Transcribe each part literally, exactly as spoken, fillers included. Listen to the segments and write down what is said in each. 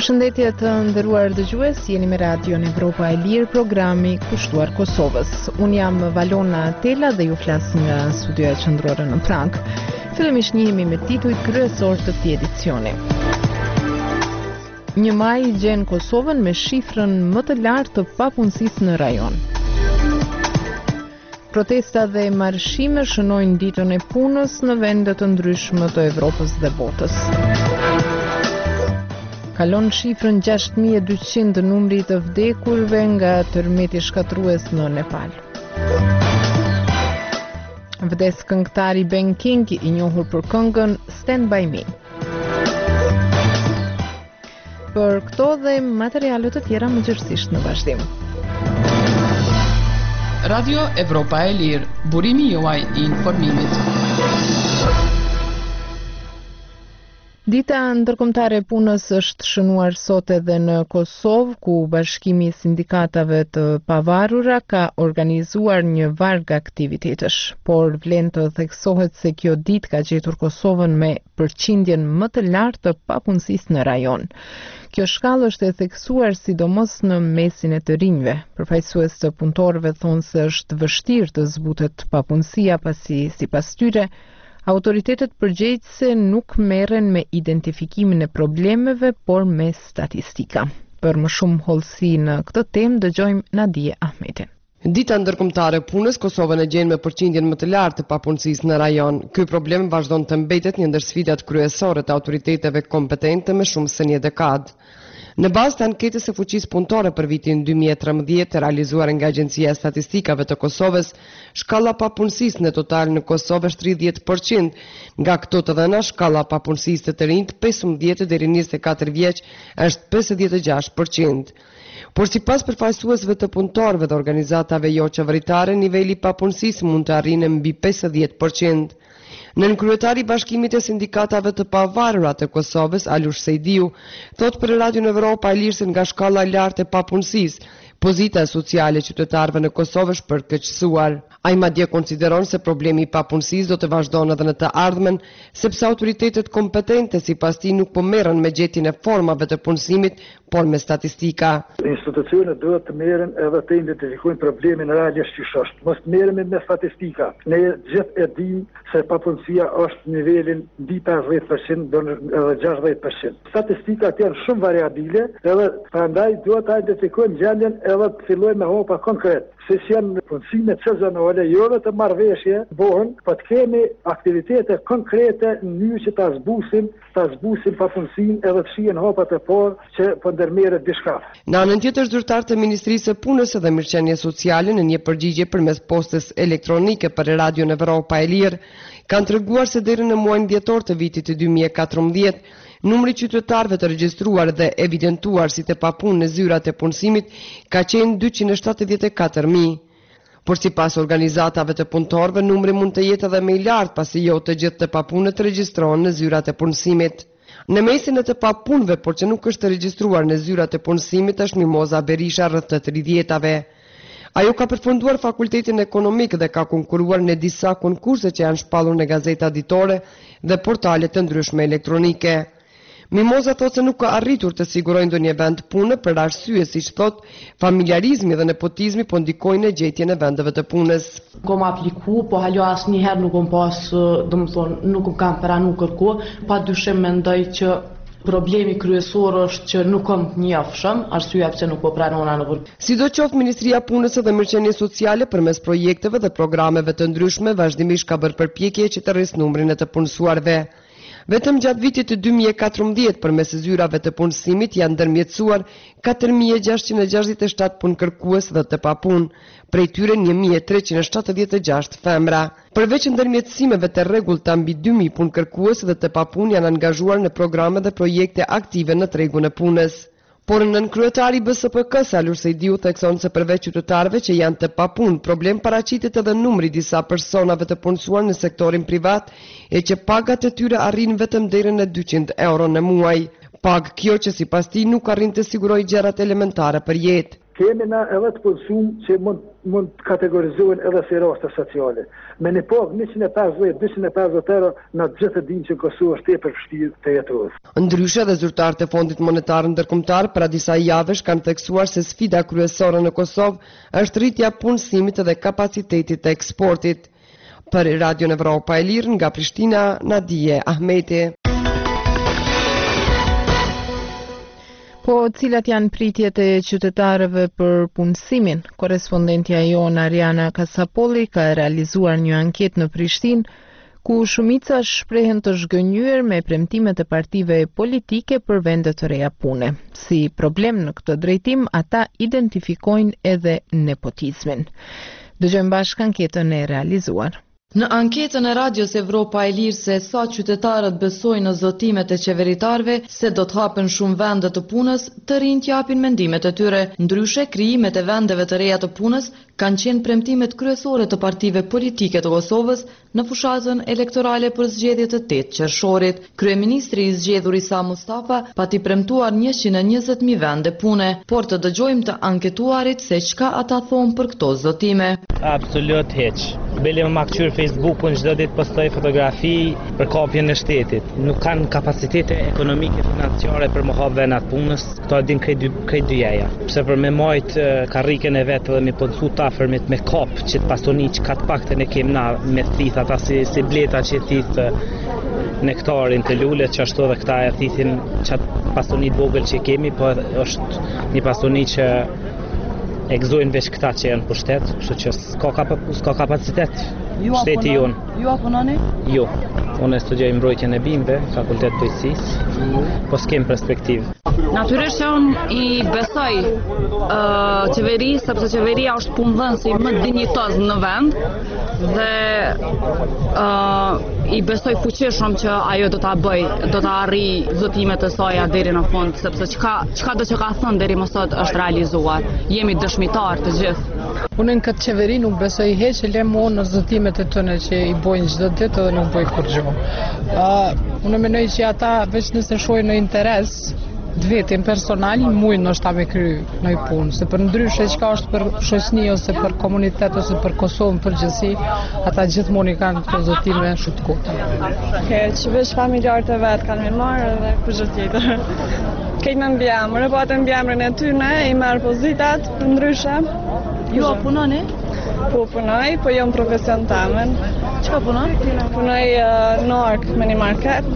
Përshëndetje të nderuar dëgjues, jeni me Radio Evropa e Lirë, programi kushtuar Kosovës. Unë jam Valona Tela dhe ju flas nga studioja qendrore në Prag. Fillimisht njihemi me titujt kryesor të këtij edicioni. Një maj gjen Kosovën me shifrën më të lartë të papunësisë në rajon. Protesta dhe marshime shënojnë ditën e punës në vende të ndryshme të Evropës dhe botës. Kalon shifrën gjashtë mijë e dyqind numri të vdekurve nga tërmeti shkatrues në Nepal. Vdes këngëtari Ben King, i njohur për këngën Stand By Me. Për këto dhe materiale të tjera mëngjesisht në vazhdim. Radio Evropa e Lirë, burimi juaj i informimit. Dita ndërkombëtare e punës është shënuar sot edhe në Kosovë, ku Bashkimi i Sindikatave të Pavarura ka organizuar një varg aktivitetesh, por vlen të theksohet se kjo ditë ka gjetur Kosovën me përqindjen më të lartë të papunësisë në rajon. Kjo shkallë është e theksuar sidomos në mesin e të rinjve. Përfaqësues të punëtorëve thonë se është vështirë të zbutet papunësia pasi sipas tyre autoritetet përgjegjëse nuk merren me identifikimin e problemeve, por me statistika. Për më shumë hollësi në këtë temë dëgjojmë Nadije Ahmetin. Dita ndërkombëtare e punës Kosovën e gjen me përqindjen më të lartë të papunësisë në rajon. Ky problem vazhdon të mbetet një ndër sfidat kryesore të autoriteteve kompetente me shumë se një dekadë. Në bazë të anketës së fuqisë punëtore për vitin dy mijë e trembëdhjetë realizuar nga Agjencia e Statistikave të Kosovës, shkalla papunësisë në total në Kosovë është tridhjetë përqind. Nga këto të dhëna, shkalla papunësisë të të rinjt pesëmbëdhjetë deri në njëzet e katër vjeç është pesëdhjetë e gjashtë përqind. Por sipas përfaqësuesve të punëtorëve dhe organizatave jo qeveritare, niveli i papunësisë mund të arrijë mbi pesëdhjetë përqind. Nën kryetari i Bashkimit të Sindikatave të Pavarura të Kosovës, Alush Sejdiu, thot për Radio Evropa e Lirë se nga shkalla e lartë e papunësisë, pozita sociale e qytetarëve në Kosovë është përkeqësuar. Ai madje konsideron se problemi i papunësisë do të vazhdojë edhe në të ardhmen, sepse autoritetet kompetente sipas tij nuk po merren me gjetjen e formave të punësimit, por me statistika. Institucionet duhet të merren edhe të identifikojnë problemin realisht që është. Mos merremi me statistika. Ne gjithë e dimë se papunësia është në nivelin mbi pesëdhjetë përqind deri edhe gjashtëdhjetë përqind. Statistikat janë shumë variabile, edhe prandaj duhet të identifikojmë gjendjen edhe të fillojmë me hopa konkret. Se janë punësimet sezonale, jo vetëm marrëveshje, bëhen, po të kemi aktivitete konkrete në mënyrë që ta zbusim, ta zbusim papunësinë edhe të shihen hapat e parë që po ndërmerret diçka. Në anën tjetër, zyrtarët e Ministrisë së Punës dhe Mirëqenie Sociale në një përgjigje përmes postës elektronike për Radio Evropa e Lirë kanë treguar se deri në muajin dhjetor të vitit dy mijë e katërmbëdhjetë numri qytetarëve të regjistruar dhe evidentuar si të papunë në zyrat e punësimit ka qenë dyqind e shtatëdhjetë e katër mijë. Por sipas organizatave të punëtorëve, numri mund të jetë edhe më i lartë pasi jo të gjithë të papunët regjistrohen në zyrat e punësimit. Në mesin e të papunëve, por që nuk është regjistruar në zyrat e punësimit, është Mimoza Berisha rreth të tridhjetave. Ajo ka përfunduar fakultetin ekonomik dhe ka konkuruar në disa konkurse që janë shpallur në gazeta ditore dhe portale të ndryshme elektronike. Mimoza thot se nuk ka arritur të sigurojë ndonjë vend pune për arsye siç thot, familjarizmi dhe nepotizmi po ndikojnë në gjetjen e vendeve të punës. Kom apliku, po halo asnjëherë nuk kom pas, domethënë, nuk kam pranu kërko, padyshim mendoj që problemi kryesor është që nuk kam të njohshëm, arsyeja pse nuk po pranona në vërtet. Sidoqoftë, Ministria e Punës dhe Mirëqenies Sociale përmes projekteve dhe programeve të ndryshme vazhdimisht ka bërë përpjekje që të rrisë numrin e të punësuarve. Vetëm gjatë vitit të dy mijë e katërmbëdhjetë përmes zyrave të punësimit janë ndërmjetësuar katër mijë e gjashtëqind e gjashtëdhjetë e shtatë punëkërkues dhe të papunë, prej tyre një mijë e treqind e shtatëdhjetë e gjashtë femra. Përveç ndërmjetësimeve të rregullta mbi dy mijë punëkërkues dhe të papunë janë angazhuar në programe dhe projekte aktive në tregun e punës. Por nën kryetari B S P K-s Alush Sejdiu thekson se përveç qytetarëve që janë të papunë, problem paraqitet edhe numri disa personave të punësuar në sektorin privat e që pagat e tyre arrin vetëm deri në dyqind euro në muaj. Pag kjo që sipas tij nuk arrin të sigurojë gjërat elementare për jetë. kemi na edhe të punësum që mund, mund të kategorizohen edhe si raste sociale. Me një pagë njëqind e pesëdhjetë deri në njëqind e pesëdhjetë euro në të gjithë dinë që Kosova është tepër vështirë të jetohet. Ndryshe dhe zyrtarët e Fondit Monetar Ndërkombëtar para disa javësh kanë theksuar se sfida kryesore në Kosovë është rritja e punësimit dhe kapacitetit të eksportit. Për Radion Evropa e Lirë nga Prishtina, Nadije Ahmeti. Po cilat janë pritjet e qytetarëve për punësimin? Korespondentja jon Ariana Kasapolli ka realizuar një anketë në Prishtinë, ku shumica shprehen të zhgënjur me premtimet e partive politike për vende të reja pune. Si problem në këtë drejtim, ata identifikojnë edhe nepotizmin. Dëgjojmë bashkë anketën e realizuar. Në anketën e Radios Evropa e Lirë se sa qytetarët besojnë në zotimet e qeveritarve se do të hapen shumë vende të punës, të rinjt japin mendimet e tyre. Ndryshe, krijimet e vendeve të reja të punës kanë qenë premtimet kryesore të partive politike të Kosovës në fushatën elektorale për zgjedhjet e tetë qershorit. Kryeministri i zgjedhur Isa Mustafa pati premtuar njëqind e njëzet mijë vende pune, por të dëgjojmë të anketuarit se çka ata thonë për këto zotime. Absolut hiç. Bile më makqyr Facebookun çdo ditë postoj fotografi për kapjen e shtetit. Nuk kanë kapacitete ekonomike financiare për më hap vendat punës. Këto e din krejt dyja. Pse për me majt karriken e vetë dhe me punësu tafërmit me kap që të pasoni që ka të pakten e kem na me thith ata si, si bleta që thith nektarin të lullet që ashtu dhe këta e thithin qatë pasonit vogël që kemi, po është një pasonit që e gëzojnë veç këta që janë për shtet, kështu që s'ka, kap s'ka kapacitet shteti jonë. Ju apunoni? Jo, unë studioj mbrojtjen e bimëve, fakultet bujqësisë, po s'kem perspektivë. Natyrisht që unë i besoj uh, qeveri, sepse qeveria është punëdhënësi më dinjitoz në vend dhe uh, i besoj fuqishëm që ajo do ta bëj, do ta arrijë zotimet e saj deri në fund, sepse çka çka do që ka thënë deri më sot është realizuar. Jemi dëshmitar të gjithë. Unë në këtë qeveri nuk besoj heq e lemo në zotimet e tëne që i bojnë çdo ditë dhe nuk bojnë kur gjo. Uh, unë menoj që ata veç nëse shojnë në interes të vetin personal, mujnë nështë ta me kry në i punë, se për ndryshe që ka është për shoqëni ose për komunitet ose për Kosovën për gjësi, ata gjithmoni kanë këto zotime shumë kota. Okay, që veç familjarët e vetë kanë me marë dhe për gjë tjetër. Kejtë me mbjamërë, po atë mbjamërën e tyne, i marë pozitat për ndryshe. Ju a punoni? Po punoj, po jo në profesion tamen. Çka punon? Punoj uh, në arkë me një market.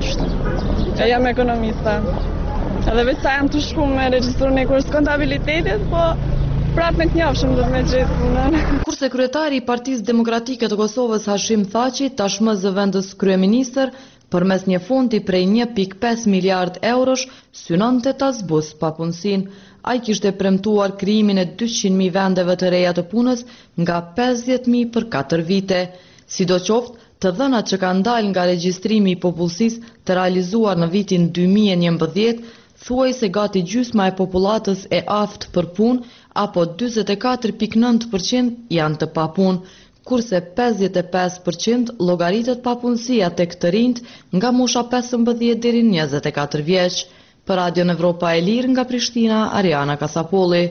E jam ekonomista. Edhe veç sa jam të shku me regjistrun e kurs kontabilitetit, po prap me të njofshëm do të me gjithë punën. Kurse kryetari i Partisë Demokratike të Kosovës Hashim Thaçi, tashmë zëvendës kryeministër, përmes një fondi prej një pikë pesë miliard eurosh, synonte ta zbus papunësinë. Ai kishte premtuar krijimin e dyqind mijë vendeve të reja të punës nga pesëdhjetë mijë për katër vite. Sidoqoftë, të dhënat që kanë dalë nga regjistrimi i popullsisë të realizuar në vitin dy mijë e njëmbëdhjetë, thuaj se gati gjysma e popullatës e aftë për punë, apo njëzet e katër pikë nëntë përqind janë të papunë, kurse pesëdhjetë e pesë përqind llogaritet papunësia tek të rinjt nga mosha pesëmbëdhjetë deri në njëzet e katër vjeç. Për Radion Evropa e Lirë nga Prishtina, Ariana Kasapolli.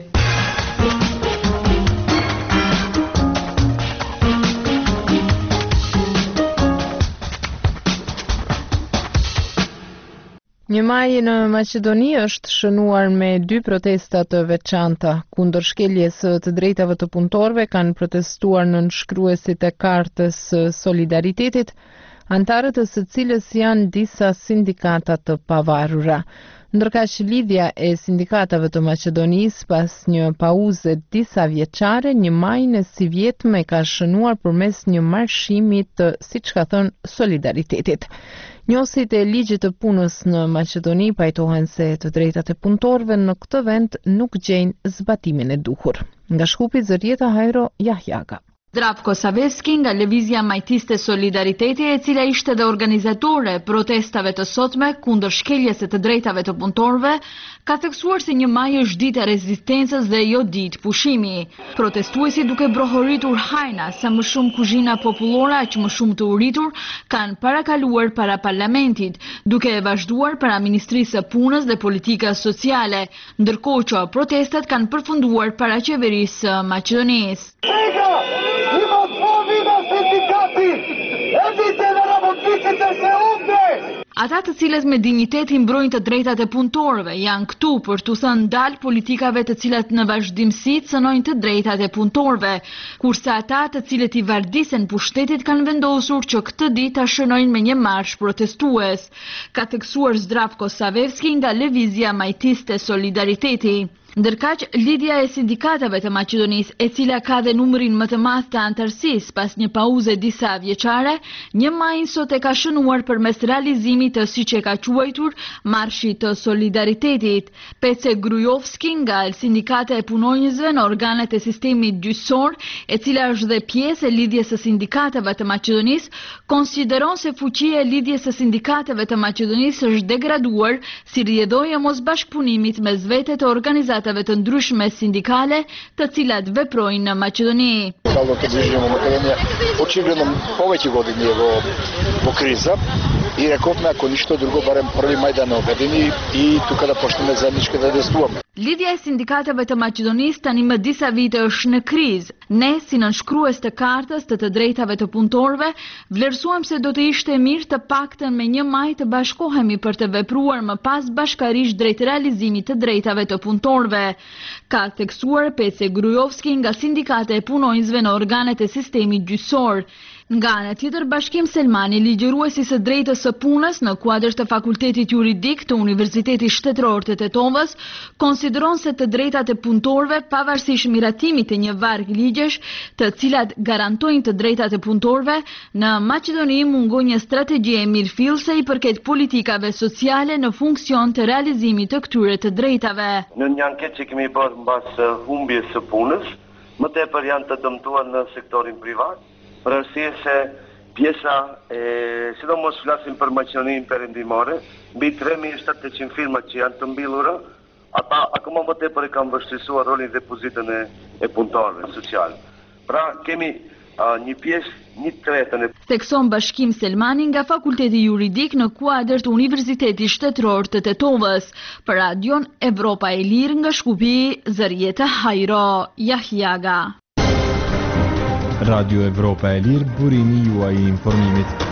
Një maj në Maqedoni është shënuar me dy protesta të veçanta. Kundër shkeljes të drejtave të punëtorëve kanë protestuar nënshkruesit e kartës së solidaritetit, antarët e së cilës janë disa sindikata të pavarura. Ndërkaq lidhja e sindikatave të Maqedonisë pas një pauze disa vjeçare, një majën e si vjetme ka shënuar përmes një marshimi të, siç ka thënë, solidaritetit. Njohësit e ligjit të punës në Maqedoni pajtohen se të drejtat e punëtorëve në këtë vend nuk gjejnë zbatimin e duhur. Nga Shkupi, Zërieta Hajro, Jahjaga. Zdravko Savevski nga Lëvizja Majtiste Solidariteti, e cila ishte dhe organizatore protestave të sotme kundër shkeljes së të drejtave të punëtorëve, ka theksuar se një maj është ditë e rezistencës dhe jo ditë pushimi. Protestuesi duke brohoritur hajna sa më shumë kuzhina popullore aq më shumë të uritur kanë parakaluar para parlamentit, duke e vazhduar para Ministrisë së Punës dhe Politikës Sociale, ndërkohë që protestat kanë përfunduar para qeverisë së Maqedonisë. Ata të cilët me dinjitet i mbrojnë të drejtat e punëtorëve janë këtu për t'u thënë ndal politikave të cilat në vazhdimsi cënojnë të drejtat e punëtorëve, kurse ata të cilët i vardisen pushtetit kanë vendosur që këtë ditë ta shënojnë me një marsh protestues, ka theksuar Zdravko Savevski nga Lëvizja Majtiste Solidariteti. Ndërkaq, lidhja e sindikatave të Maqedonisë, e cila ka dhe numrin më të madh të antarësisë pas një pauze disa vjeçare, një maj sot e ka shënuar përmes realizimit të siç e ka quajtur Marshit të Solidaritetit. Pece Grujovski nga Sindikata e Punonjësve në organet e sistemit gjyqësor, e cila është dhe pjesë e lidhjes së sindikatave të Maqedonisë, konsideron se fuqia e lidhjes së sindikatave të Maqedonisë është degraduar si rrjedhojë e mosbashkëpunimit mes vete të organizatave të ndryshme sindikale të cilat veprojnë në Maqedoni. Stalното движење во Македонија очигледно повеќе години е во во криза и рековме ако ништо друго барем први мај да не обедини и тука да почнеме заеднички да действуваме. Lidhja e sindikatave të Maqedonisë tani më disa vite është në krizë. Ne, si nënshkrues të kartës të të drejtave të punëtorëve, vlerësuam se do të ishte mirë të paktën me një maj të bashkohemi për të vepruar më pas bashkarisht drejt realizimit të drejtave të punëtorëve, ka theksuar Pece Grujovski nga Sindikata e Punonjësve në organet e sistemit gjyqësor. Nga ana tjetër, Bashkim Selmani, ligjëruesi së drejtës së punës në kuadër të Fakultetit Juridik të Universitetit Shtetëror të Tetovës, konsideron se të drejtat e punëtorëve, pavarësisht miratimit të një varg ligjesh, të cilat garantojnë të drejtat e punëtorëve, në Maqedoni mungon një strategji e mirëfillëse i përket politikave sociale në funksion të realizimit të këtyre të drejtave. Në një anketë që kemi bërë mbas humbjes së punës, më tepër janë të dëmtuar në sektorin privat, për arsye se pjesa, e, sidomos flasim për Maqedoninë perëndimore, mbi tre mijë e shtatëqind firma që janë të mbyllura, ata akoma më tepër e kanë vështirësuar rolin dhe pozitën e, e punëtorëve social. Pra kemi a, një pjesë, një tretën e... Thekson Bashkim Selmani nga Fakulteti Juridik në kuadër të Universitetit Shtetëror të Tetovës. Për Radion Evropa e Lirë nga Shkupi, Zërjeta Hajro, Jahjaga. Radio Evropa e Lirë, burimi juaj i informimit.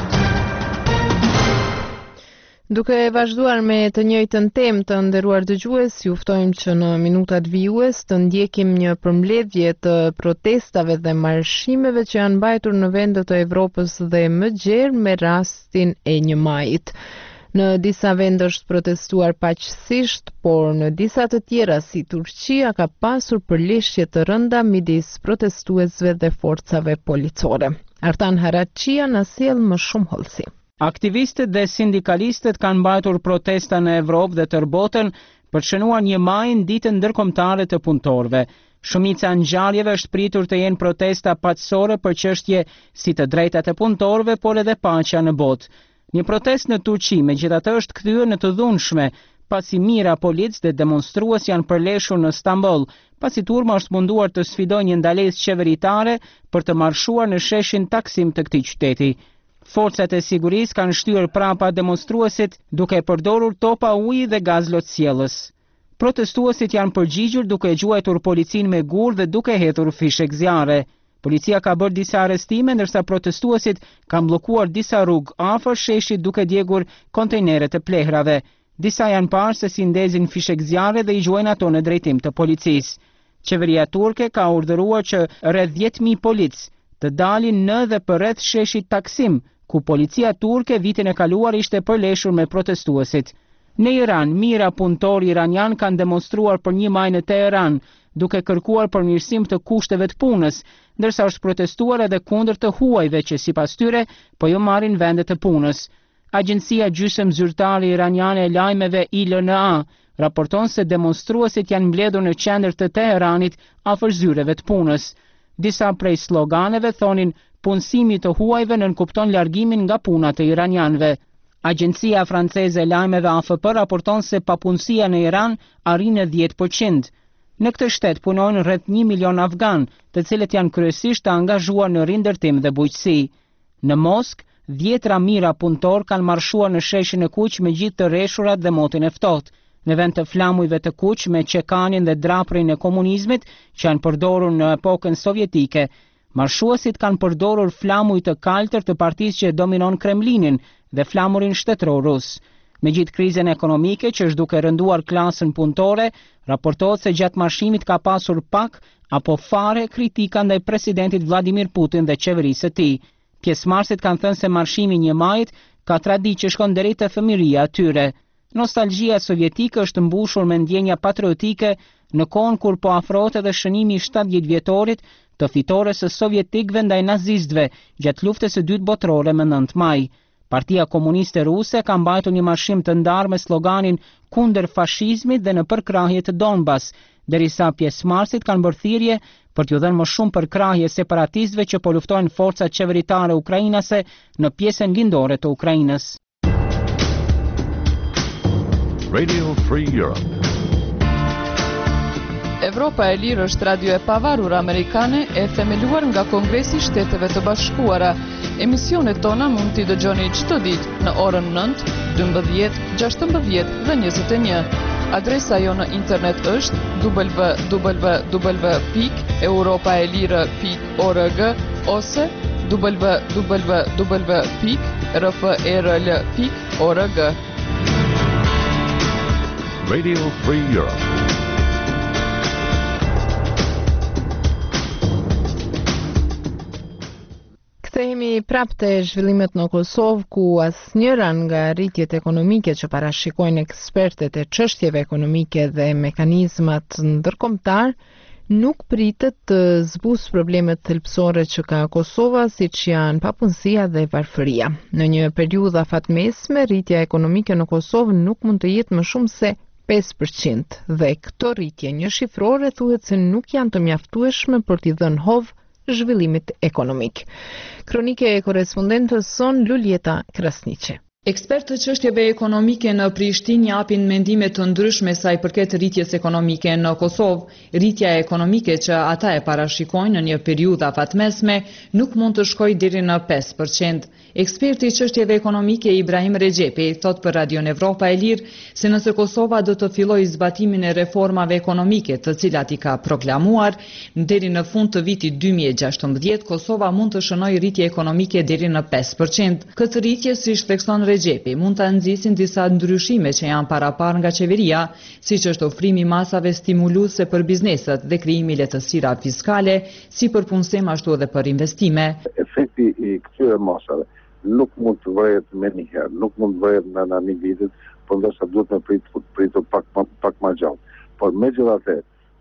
Duke vazhduar me të njëjtën temë, të nderuar dëgjues, ju ftojmë që në minutat vijues të ndjekim një përmbledhje të protestave dhe marshimeve që janë mbajtur në vende të Evropës dhe më gjerë me rastin e një majit. Në disa vende është protestuar paqësisht, por në disa të tjera si Turqia ka pasur përleshje të rënda midis protestuesve dhe forcave policore. Artan Haraçia na sjell më shumë hollësi. Aktivistët dhe sindikalistët kanë mbajtur protesta në Evropë dhe tër botën për të shënuar një maj në ditën ndërkombëtare të punëtorëve. Shumica e ngjarjeve është pritur të jenë protesta paqësore për çështje si të drejtat e punëtorëve, por edhe paqja në botë. Një protest në Turqi megjithatë është kthyer në të dhunshme, pasi mira policë dhe demonstrues janë përleshur në Stamboll, pasi turma është munduar të sfidojë një ndalesë qeveritare për të marshuar në sheshin Taksim të këtij qyteti. Forcat e sigurisë kanë shtyrë prapa demonstruesit duke përdorur topa uji dhe gaz lotësjellës. Protestuesit janë përgjigjur duke gjuajtur policinë me gur dhe duke hedhur fishek zjarre. Policia ka bërë disa arrestime, ndërsa protestuesit kanë bllokuar disa rrugë afër sheshit duke djegur kontejneret e plehrave. Disa janë parë se si ndezin fishek zjarre dhe i gjuajnë ato në drejtim të policisë. Qeveria turke ka urdhëruar që rreth dhjetë mijë policë të dalin në dhe përreth sheshit Taksim, ku policia turke vitin e kaluar ishte përleshur me protestuesit. Në Iran, mijëra punëtor iranian kanë demonstruar për një maj në Teheran, duke kërkuar përmirësim të kushteve të punës, ndërsa është protestuar edhe kundër të huajve që sipas tyre po jo marrin vendet të punës. Agjencia gjysmë zyrtare iraniane e lajmeve I L N A raporton se demonstruesit janë mbledhur në qendër të Teheranit afër zyreve të punës. Disa prej sloganeve thonin punësimi të huajve nënkupton largimin nga puna të iranianëve. Agjencia franceze e lajmeve A F P raporton se papunësia në Iran arrin në dhjetë përqind. Në këtë shtet punojnë rreth një milion afgan, të cilët janë kryesisht të angazhuar në rindërtim dhe bujqësi. Në Moskë, dhjetra mijëra punëtor kanë marshuar në sheshin e Kuq me gjithë të rreshurat dhe motin e ftohtë, në vend të flamujve të Kuq me çekanin dhe draprin e komunizmit që janë përdorur në epokën sovjetike. Marshuesit kanë përdorur flamuj të kaltër të partisë që dominon Kremlinin dhe flamurin shtetëror rus. Me gjithë krizën ekonomike që është duke rënduar klasën punëtore, raportohet se gjatë marshimit ka pasur pak apo fare kritika ndaj presidentit Vladimir Putin dhe qeverisë së tij. Pjesëmarrësit kanë thënë se marshimi i një majit ka traditë që shkon deri te fëmijëria e tyre. Nostalgjia sovjetike është mbushur me ndjenja patriotike në kohën kur po afrohet edhe shënimi i shtatëdhjetë vjetorit të fitores së sovjetikëve ndaj nazistëve gjatë luftës së dytë botërore më nëntë maj. Partia Komuniste Ruse ka mbajtur një marshim të ndarë me sloganin kundër fashizmit dhe në përkrahje të Donbas, derisa pjesëmarrësit kanë bërë thirrje për t'u dhënë më shumë përkrahje separatistëve që po luftojnë forcat qeveritare ukrainase në pjesën lindore të Ukrainës. Radio Free Europe. Evropa e Lirë është radio e pavarur amerikane e themeluar nga Kongresi i Shteteve të Bashkuara. Emisionet tona mund t'i dëgjoni çdo ditë në orën nëntë, dymbëdhjetë, gjashtëmbëdhjetë dhe njëzet e një. Adresa jo në internet është w w w pikë europaelire pikë org ose w w w pikë r f e r l pikë org. Radio Free Europe. Kthehemi prapë te zhvillimet në Kosovë, ku asnjëra nga rritjet ekonomike që parashikojnë ekspertët e çështjeve ekonomike dhe mekanizmat ndërkombëtar nuk pritet të zbusë problemet thelbësore që ka Kosova, siç janë papunësia dhe varfëria. Në një periudhë afatmesme, rritja ekonomike në Kosovë nuk mund të jetë më shumë se pesë përqind dhe këto rritje një shifrore thuhet se nuk janë të mjaftueshme për t'i dhënë hovë zhvillimit ekonomik. Kronike e korespondentës son Luljeta Krasniqe. Ekspertët çështjeve ekonomike në Prishtinë japin mendime të ndryshme sa i përket rritjes ekonomike në Kosovë. Rritja ekonomike që ata e parashikojnë në një periudhë afatmesme nuk mund të shkojë deri në pesë përqind. Eksperti i çështjeve ekonomike Ibrahim Rexhepi thot për Radion Evropa e Lirë se nëse Kosova do të fillojë zbatimin e reformave ekonomike të cilat i ka proklamuar, deri në fund të vitit dy mijë e gjashtëmbëdhjetë Kosova mund të shënojë rritje ekonomike deri në pesë përqind. Këtë rritje, siç thekson Rexhepi, mund ta nxisin disa ndryshime që janë parapar nga qeveria, siç është ofrimi masave stimuluese për bizneset dhe krijimi lehtësira fiskale, si për punësim ashtu edhe për investime. Efekti i këtyre masave nuk mund të vëret me njëherë, nuk mund të vëret në një vitit, por ndoshta duhet me pritur pritur pak pak më gjatë. Por megjithatë,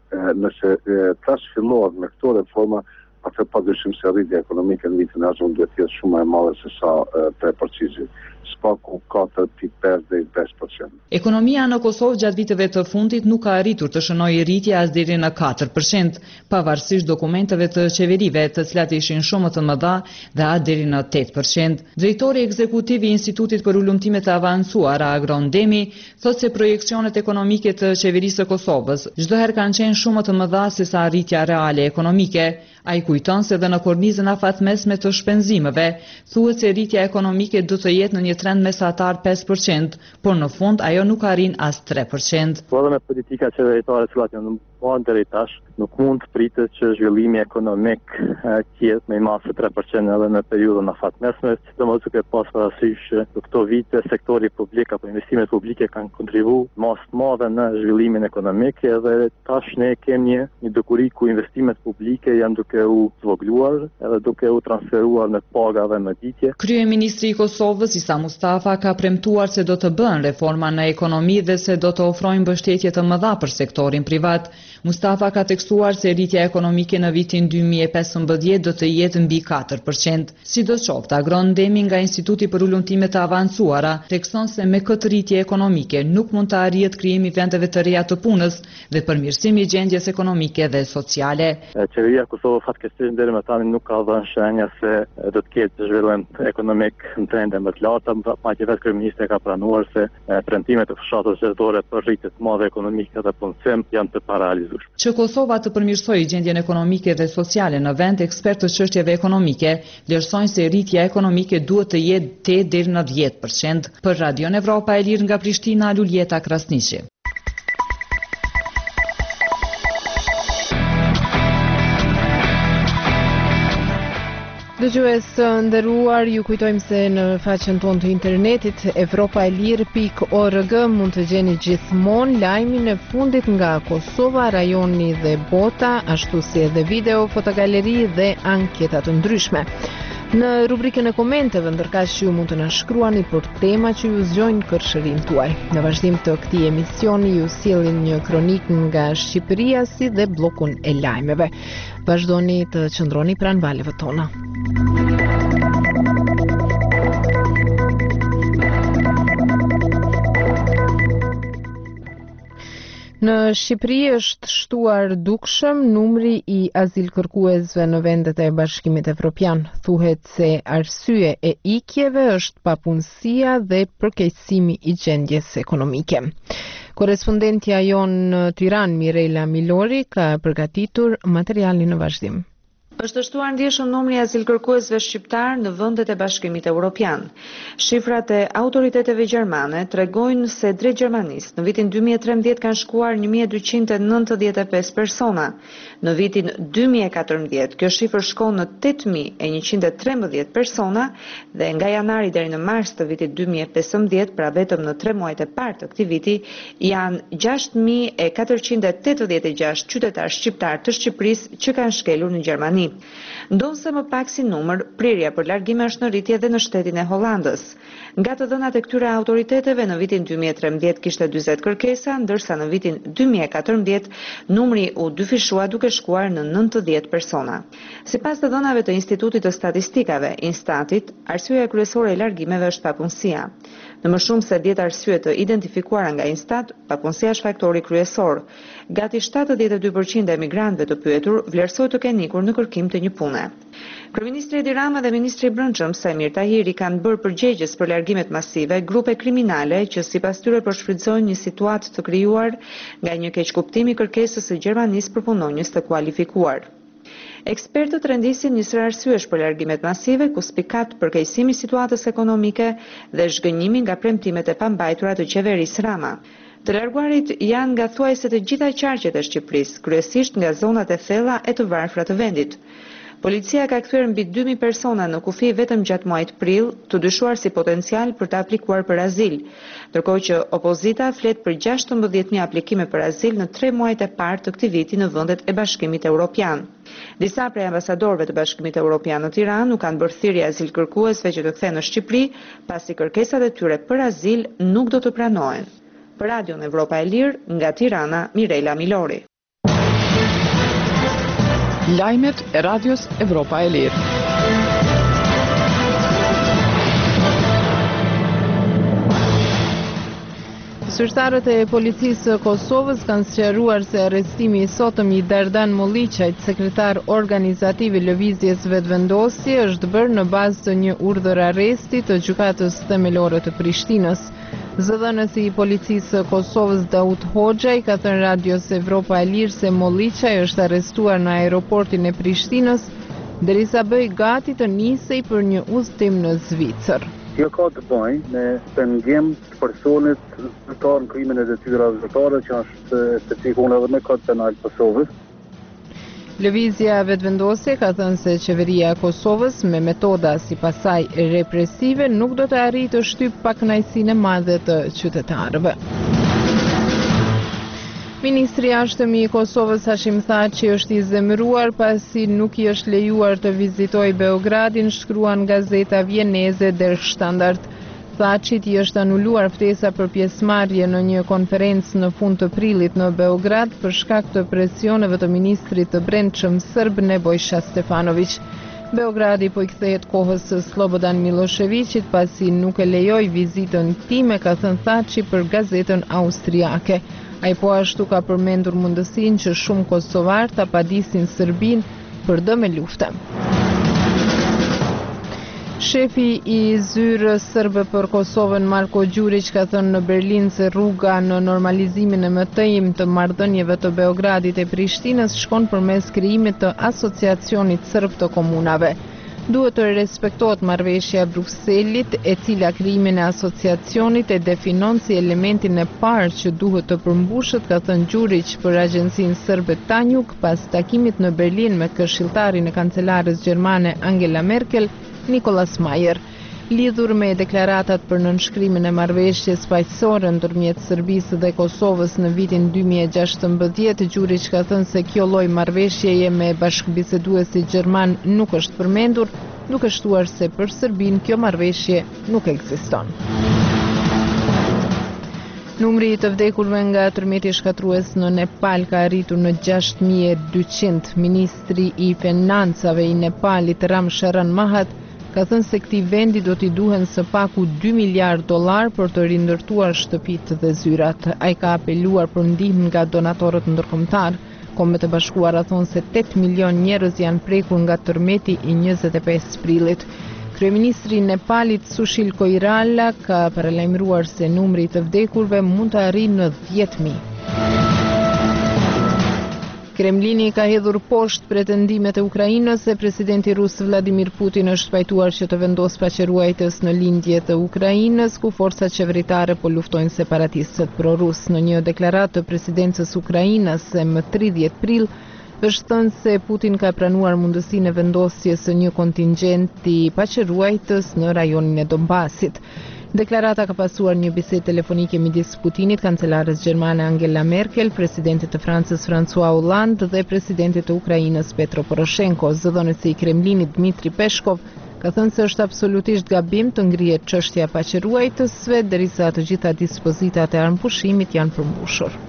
nëse tash fillohet me këto reforma, atë padyshim se rritja ekonomike në vitin e ardhshëm duhet të jetë shumë më e madhe se sa tre përqind. Spaku katër pikë pesë deri në pesë përqind. Ekonomia në Kosovë gjatë viteve të fundit nuk ka arritur të shënojë rritje as deri në katër përqind, pavarësisht dokumenteve të qeverive, të cilat ishin shumë të mëdha dhe atë deri në tetë përqind. Drejtori ekzekutiv i Institutit për Ulëmtime të Avancuara Agron Demi thotë se projekcionet ekonomike të qeverisë së Kosovës çdo herë kanë qenë shumë të mëdha se sa rritja reale ekonomike. Ai kujton se dhe në kornizën afatmesme të shpenzimeve, thuhet se rritja ekonomike do të jetë në një trend mesatar pesë përqind, por në fund ajo nuk arrin as tre përqind. Po edhe me politika qeveritare që janë bën deri tash, nuk mund të pritet që zhvillimi ekonomik të jetë më i madh se tre përqind edhe në periudhën afatmesme, sidomos duke pasur parasysh që në këto vite sektori publik apo investimet publike kanë kontribuar mas të madhe në zhvillimin ekonomik, edhe tash ne kemi një, një dukuri ku investimet publike janë duke u zvogluar edhe duke u transferuar në paga dhe mëditje. Kryeministri i Kosovës Isa Mustafa ka premtuar se do të bën reforma në ekonomi dhe se do të ofrojnë mbështetje të mëdha për sektorin privat. Mustafa ka tekstuar se rritja ekonomike në vitin dy mijë e pesëmbëdhjetë do të jetë mbi katër përqind. Sidoqoftë, Agron Demi nga Instituti për Ulëmtime të Avancuara tekston se me këtë rritje ekonomike nuk mund të arrihet krijimi vendeve të reja të punës dhe përmirësimi i gjendjes ekonomike dhe sociale. Qeveria e Kosovës fatke fatkeqësisht deri më tani nuk ka dhënë shenja se do të ketë zhvillim ekonomik në trende më të larta, madje vetë kryeministri ka pranuar se premtimet e fshatës zgjedhore për rritje të madhe ekonomike dhe punësim janë të parealizueshme. Që Kosova të përmirësojë gjendjen ekonomike dhe sociale në vend, ekspertë të çështjeve ekonomike vlerësojnë se rritja ekonomike duhet të jetë tetë deri në dhjetë përqind. Për Radion Evropa e Lirë nga Prishtina, Luljeta Krasniqi. Dëgjues të nderuar, ju kujtojmë se në faqen tonë të internetit evropa e lirë pikë org mund të gjeni gjithmonë lajmin e fundit nga Kosova, rajoni dhe bota, ashtu si edhe video, fotogaleri dhe anketa të ndryshme. Në rubrikën e komenteve, ndërkaq ju mund të na shkruani për tema që ju zgjojnë kërshërinë tuaj. Në vazhdim të këtij emisioni ju sjellim një kronik nga Shqipëria si dhe bllokun e lajmeve. Vazhdoni të qëndroni pranë valeve tona. Në Shqipëri është shtuar dukshëm numri i azilkërkuesve në vendet e Bashkimit Evropian. Thuhet se arsye e ikjeve është papunësia dhe përkeqësimi i gjendjes ekonomike. Korespondentja jonë në Tiranë, Mirela Milori, ka përgatitur materialin në vazhdim. Është shtuar ndjeshëm numri i azilkërkuesve shqiptar në vendet e Bashkimit Evropian. Shifrat e autoriteteve gjermane tregojnë se drejt Gjermanisë në vitin dy mijë e trembëdhjetë kanë shkuar një mijë e dyqind e nëntëdhjetë e pesë persona. Në vitin dy mijë e katërmbëdhjetë kjo shifër shkon në tetë mijë e njëqind e trembëdhjetë persona dhe nga janari deri në mars të vitit dy mijë e pesëmbëdhjetë, pra vetëm në tre muajt e parë të këtij viti, janë gjashtë mijë e katërqind e tetëdhjetë e gjashtë qytetarë shqiptar të Shqipërisë që kanë shkelur në Gjermani. Ndonse më pak si numër, prirja për largime është në rritje dhe në shtetin e Hollandës. Nga të dhënat e këtyre autoriteteve në vitin dy mijë e trembëdhjetë kishte dyzet kërkesa, ndërsa në vitin dy mijë e katërmbëdhjetë numri u dyfishua duke shkuar në nëntëdhjetë persona. Sipas të dhënave të Institutit të Statistikave, Instatit, arsyeja kryesore e largimeve është papunësia. Në më shumë se dhjetë arsye të identifikuara nga Instat, papunësia është faktori kryesor. Gati shtatëdhjetë e dy përqind e emigrantëve të pyetur vlerësojnë të kenë ikur në kërkim të një pune. Kryeministri Edi Rama dhe Ministri i Brendshëm Samir Tahiri kanë bërë përgjegjës për largimet masive grupe kriminale që sipas tyre përshfrytëzojnë një situatë të krijuar nga një keqkuptim i kërkesës së Gjermanisë për punonjës të kualifikuar. Ekspertët rendisin një sër arsyesh për largimet masive, ku spikat përkeqësimi i situatës ekonomike dhe zhgënjimi nga premtimet e pambajtura të qeverisë Rama. Të larguarit janë nga thuajse të gjitha qarqet e Shqipërisë, kryesisht nga zonat e thella e të varfra të vendit. Policia ka kthyer mbi dy mijë persona në kufi vetëm gjatë muajit prill, të dyshuar si potencial për të aplikuar për azil, ndërkohë që opozita flet për gjashtëmbëdhjetë mijë aplikime për azil në tre muajt e parë të këtij viti në vendet e Bashkimit Evropian. Disa prej ambasadorëve të Bashkimit Evropian në Tiranë nuk kanë bërë thirrje azilkërkuesve që të kthehen në Shqipëri, pasi kërkesat e tyre për azil nuk do të pranohen. Për Radion Evropa e Lirë, nga Tirana, Mirela Milori. Lajmet e Radios Evropa e Lirë. Zyrtarët e policisë së Kosovës kanë sqaruar se arrestimi i sotëm i Dardan Molliçajt, sekretar organizativ i lëvizjes Vetëvendosje, është bërë në bazë të një urdhër arresti të gjykatës themelore të Prishtinës. Zëdhënësi i policisë së Kosovës Daud Hoxha i ka thënë Radios Evropa e Lirë se Molliçaj është arrestuar në aeroportin e Prishtinës derisa bëj gati të nisej për një udhëtim në Zvicër. Kjo ka të bëjë me pengim të personit zyrtar në krimin e detyra zyrtare që është specifikuar edhe me Kodin Penal të Kosovës. Lëvizja Vetëvendosje ka thënë se qeveria e Kosovës me metoda sipas saj represive nuk do të arrijë të shtypë pakënaqësinë e madhe të qytetarëve. Ministri i Jashtëm i Kosovës Hashim Thaçi është i zemëruar pasi nuk i është lejuar të vizitojë Beogradin, shkruan gazeta vjeneze Der Standard. Thaçit i është anuluar ftesa për pjesëmarrje në një konferencë në fund të prillit në Beograd për shkak të presioneve të ministrit të brendshëm serb Nebojša Stefanović. Beogradi po i kthehet kohës së Slobodan Miloševićit pasi nuk e lejoi vizitën time, ka thënë Thaçi për gazetën austriake. Ai po ashtu ka përmendur mundësinë që shumë kosovar ta padisin Serbinë për dë me lufte. Shefi i zyrës sërbe për Kosovën, Marko Gjurić, ka thënë në Berlin se rruga në normalizimin e mëtejim të marrëdhënieve të Beogradit e Prishtinës shkon përmes krijimit të asociacionit sërb të komunave. Duhet të respektohet marrëveshja e Brukselit, e cila krijimin e asociacionit e definon si elementin e parë që duhet të përmbushet, ka thënë Gjurić për agjencinë sërbe Tanjug pas takimit në Berlin me këshilltarin e kancelares gjermane Angela Merkel, Nicolas Mayer. Lidhur me deklaratat për nënshkrimin e marrëveshjes paqësore ndërmjet Serbisë dhe Kosovës në vitin dy mijë e gjashtëmbëdhjetë, Gjurić ka thënë se kjo lloj marrëveshjeje me bashkëbiseduesi gjerman nuk është përmendur, duke shtuar se për Serbinë kjo marrëveshje nuk ekziston. Numri i të vdekurve nga tërmeti shkatrues në Nepal ka arritur në gjashtë mijë e dyqind. Ministri i Financave i Nepalit, Ram Sharan Mahat, ka thënë se këtij vendi do t'i duhen së paku dy miliard dollar për të rindërtuar shtëpitë dhe zyrat. Ai ka apeluar për ndihmë nga donatorët ndërkombëtar. Kombet e Bashkuara thonë se tetë milion njerëz janë prekur nga tërmeti i njëzet e pesë prillit. Kryeministri i Nepalit, Sushil Koirala, ka paralajmëruar se numri i të vdekurve mund të arrijë në dhjetë mijë. Kremlini ka hedhur poshtë pretendimet e Ukrainës se presidenti rus Vladimir Putin është pajtuar që të vendos paqeruajtës në lindjet e Ukrainës, ku forcat qeveritare po luftojnë separatistët pro-rus. Në një deklaratë të presidencës Ukrainës më tridhjetë prill, është thënë se Putin ka pranuar mundësinë e vendosjes së një kontingjenti paqeruajtës në rajonin e Donbasit. Deklarata ka pasuar një bisedë telefonike midis Putinit, kancelares gjermane Angela Merkel, presidentit të Francës François Hollande dhe presidentit të Ukrainës Petro Poroshenko. Zëdhënësi i Kremlinit Dmitri Peshkov ka thënë se është absolutisht gabim të ngrihet çështja e paqeruajtësve derisa të gjitha dispozitat e armëpushimit janë përmbushur.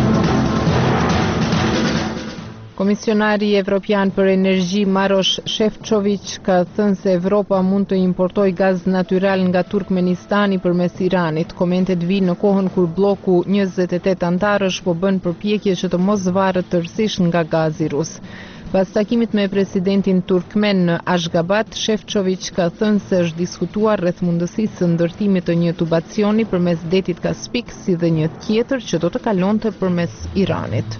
Komisionari Evropian për Energji Maroš Šefčović ka thënë se Evropa mund të importojë gaz natyral nga Turkmenistani përmes Iranit. Komentet vinë në kohën kur bloku njëzet e tetë antarësh po bën përpjekje që të mos varet tërësisht nga gazi rus. Pas takimit me presidentin turkmen në Ashgabat, Šefčović ka thënë se është diskutuar rreth mundësisë së ndërtimit të një tubacioni përmes detit Kaspik, si dhe një tjetër që do të kalonte përmes Iranit.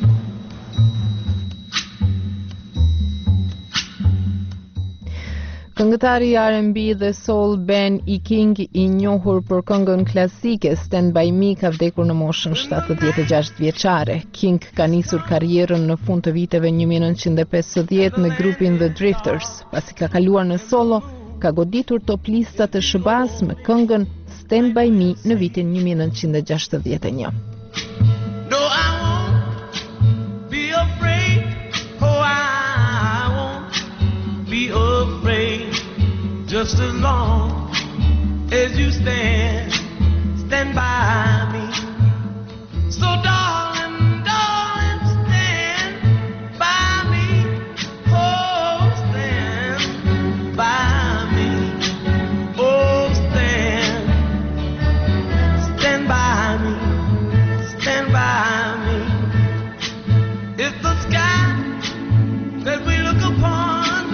Këngëtari R and B dhe soul Ben E. King, i njohur për këngën klasike Stand By Me, ka vdekur në moshën shtatëdhjetë e gjashtë vjeçare. King ka nisur karrierën në fund të viteve një mijë e nëntëqind e pesëdhjetë me grupin The Drifters. Pasi ka kaluar në solo, ka goditur top listat e sh b a-s me këngën Stand By Me në vitin një mijë e nëntëqind e gjashtëdhjetë e një. No, I won't be afraid. Oh, I won't be afraid. Just as long as you stand, stand by me. So darling, darling, stand by me. Oh, stand by me. Oh, stand, stand by me. Stand by me. It's the sky that we look upon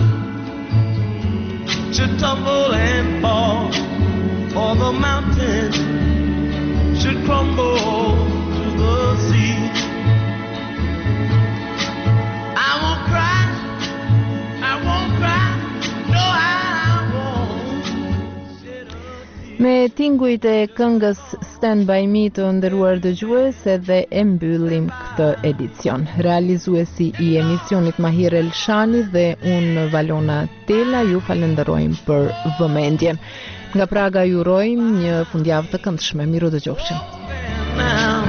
should tumble and fall, or the mountain should crumble to the sea. I won't cry, I won't cry, no I won't. Me tingujt e këngës Stand By Me të nderuar dëgjues, edhe e mbyllim këtë edicion. Realizuesi i emisionit Mahir Elshani dhe unë Valona Tela ju falenderojmë për vëmendjen. Nga Praga ju urojmë një fundjavë të këndshme. Miru dëgjofshim.